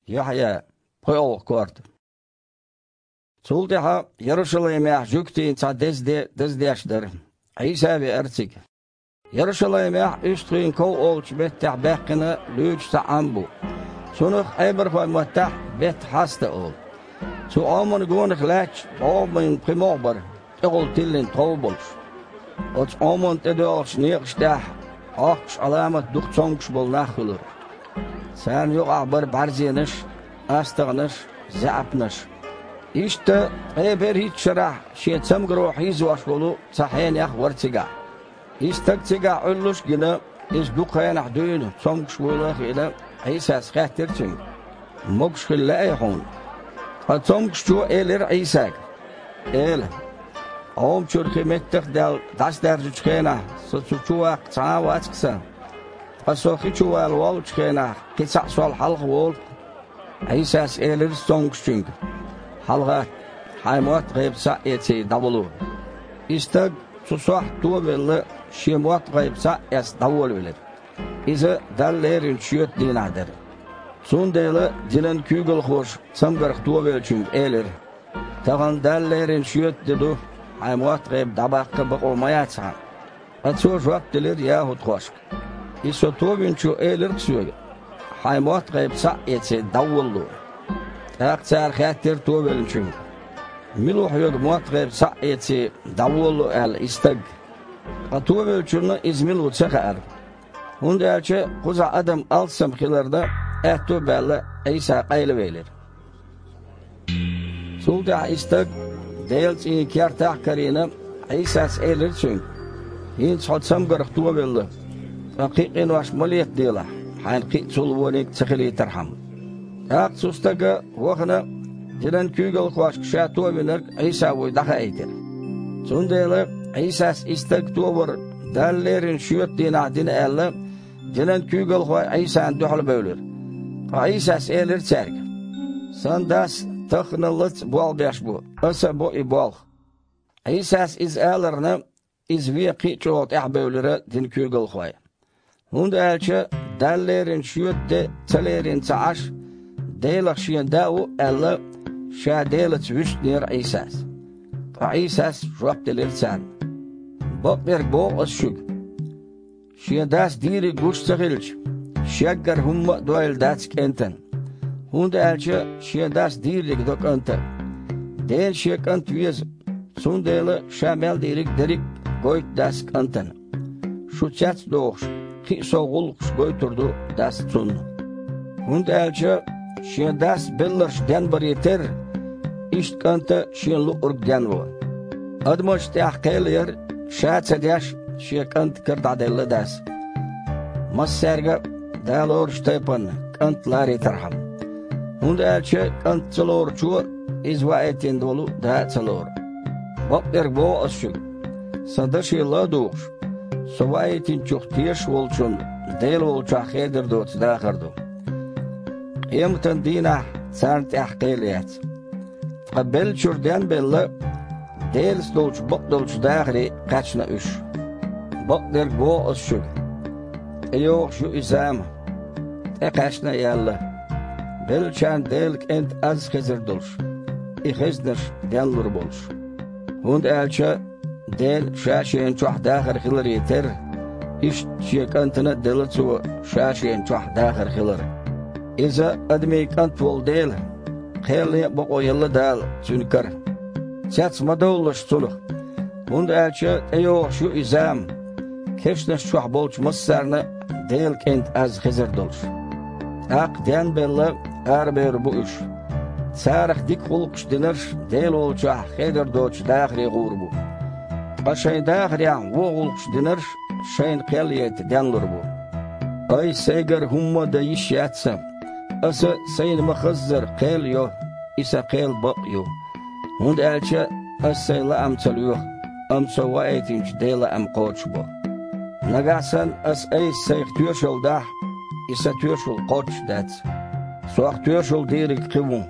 Yahya poyol kordu. Sultaha Yeruşalayim'e jüktiğin ta dezdeşdir. İsa ve ertik. Yeruşalayim'e üstüğün kol olç bettah bekkine lüç ta'am bu. Sonuq aybar koy muttah bet hasta ol. Su almanı gonik laç olmayın primorbar. Eğol tillin tolbolş. Oç alman edolş niyekştah. Akş alamet duqçonkuş bol nakhulur. Sen yok akbar barziyeniş, astığınış, zaapnış. İşte eber hiç şerah şiyetsem gruhiz vaşbolu sahen yak vartiga. İstek tiga ulluş gine iz duqayanah düğünü çonkuş bolaq ile İsa's qahtirçin. Mokş khilla ayhun. Çonkuş ço eler İsa'g. El. Oğum çürki mettek del daş derci çıkayna. Suçuaq çağa vaçksa. Asoqi çuval wal çıkayna. Qitsa sol halq wol. İsa's eler çonkuş çünk. Halqa haymat qayıpsa eti davulu. İstek susah tuğbelli şemat qayıpsa es davul bilir. İze dallerin şiyot dinadır. Sundaylı dilen kügül hoş samgarq tuğbel çünk elir. Tağan dallerin şiyot didu haymat qayıp dabaqqa baqolmayatsa. Atso jwaptilir yahut hoş. İso tuğbinçu elir ksuyor. Haymat qayıpsa eti davullu. Aqtsar xatir tuğbelin çünk. Miluh yok muatqib sa'yeti davulu el istag. Tuğbel çürnü izmil uçaqar. Hunda elçe kuza adam alsam xilarda tuğbelle İsa qaylı velir. Sulta istag deyelçi kertaq karina İsa's elir çünk. Hinç hotsam garq tuğbelle. Haqiqin vaş maliyet deyla. Hayn qitsul vonik tıxili tarham. Aqsustaga waqna dilen kügel qaşq şatu bilir İsa voy daha eytir. Sundayla İsa's istak tuğbur dallerin şiyot dinadin elle dilen kügel qaş İsa'nın duhul bölür. İsa's elir çerg. Sandas taxnalıt bol beş bu. Asa bu ibol. İsa's iz elerine iz vi qiçot ahbölüre din kügel qaş. Hunda elçe dallerin şiyot de telerin çaş deylaxşiyen davu elle şadelet vüşnir İsa's. İsa's jwaptilir sen. Bakber bo asşug. Şiyadas diri guş çağılç. Şaggar humma doyl datsk enten. Hunda elçe şiyadas diri dok enten. Del şekant viz. Sundayla şamel dirik derik goyt dask enten. Şu çats doğuş. Ki soğulq goyturdu dask sun. Hunda elçe şiyadas bellers den bariter. İşt kanta şiyanlu urgden var. Admoş tahqilir şatsadaş şiyakant kırdadella das. Masserga dalor ştaypan kantlar tarham. Hunda elçe kantçalor çu izvaetin dolu da çalor. Bakter bo asşug. Sadaşıyla doğuş. Sovayetin çok tiyaş olçun del olça xedir dot dağırdı. Qiyamtan dina sart tahqiliyat. Qabel çürden belli dels dolç bak dolç dağri kaçna üş. Bak der bo asşug. Yok şu izam. Kaçna yalla. Belçan delk ent az xezir dolç. İxezdir denlur bolş. Hund elçe del şaşen çoğ dağır xilir yeter. İş şekantına delatsu şaşen çoğ dağır xilir. İza admi kant vol del. Xeyli bak yalla dal sünkar. Çatsma doluş suluk. Hund elçe yok şu izam. Keşneş çoğ bolç masarna delk ent az xezir dolş. Ak den belli arber bu iş. Sarık dik hulqş dinir del olça xeydir doç dağri gurbu. Qaşay dağri wo hulqş dinir şayn qeliyet denlur bu. Ay seger humma da iş yatsam. Asa sayn maxazzar qel yo isa qel baq yo. Hund elçe asayla amçalıyor. Amsa waetinç dela am qoç bu. Nagasan as ay sayx tüyşol da isa tüyşol qoç dat. Soq tüyşol derik qivun.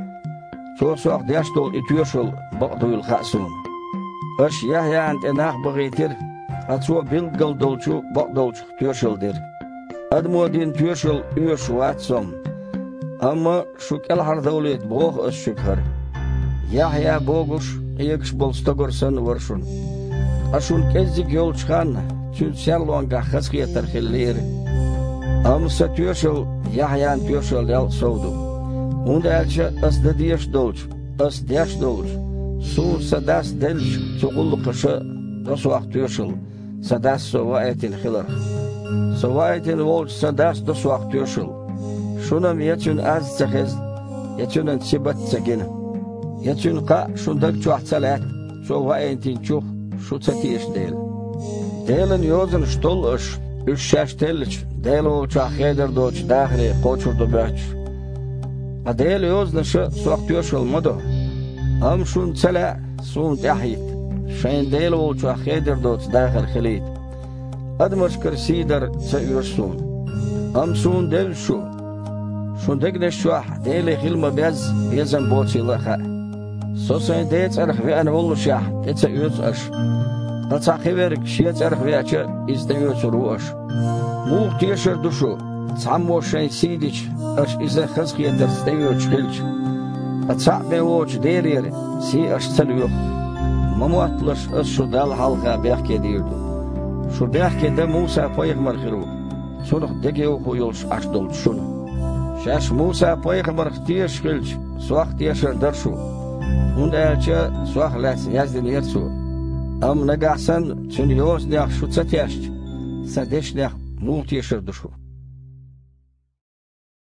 Soq dastol tüyşol baqdul xasun. Aş yahyant enaq bagitir. Atso bilgal dolçu baqdolç tüyşol der. Admodin tüyşol üş watsom. Ama şu kelhar devlet boğ şükür. Yahya boğuş, iygiş bolsta görsen varşun. Aşun kezdik yol çıkan, tün serloğanga hızgiyeter hilleri. Amsa tüyoşul, Yahya'nın tüyoşul yal soğdu. Unda elçe asda diyeş dolç, as diyeş dolç. Su sadas delç, çoğullu kışı, dosuaq tüyoşul. Sadas sova etin hilar. Sova etin volç sadas dosuaq tüyoşul. Şunam yetün az çekiz, yetünen sibat çekin. Yetün qa şundak çuahsalat, sova etin çuh, şu çetiş değil. Değilin yozun ştol iş, üç şaş telç, değil o çuah heder doç, dağri, koçurdu böç. A değil yozun şu suaq tüyoş olmadı. Am şun çala, sun tahit. Şayn değil o çuah heder doç, dağır xilid. Admaşkır sidar çayırsun. Am sun del şu. Şundaki de şuah, değil hilma bezem boçilaha. Sosan deyç arıq ve anavullu şah, deyç üyüz aş. Qatsağı verik şiyet arıq ve açı izdeyiz ruş. Muğ tiyşir duşu, sammo şayn sidiç, aş izde xızgiyeter steyiz xilç. Qatsağı be oç derir, si aş çal yok. Mamuatlaş aş şu dal halga behke dirdu. Şu behke de Musa payğmar xiru. Sunuq dege okuyulş aş dolç şunu. Şaş Musa payğmar tiyiş xilç, suaq tiyşir darşu. Unda elçe suaq las yazdin yersu. Am nagahsan tün yoz neaq şu çatyaşç. Sadeş neaq multi yaşır duşu.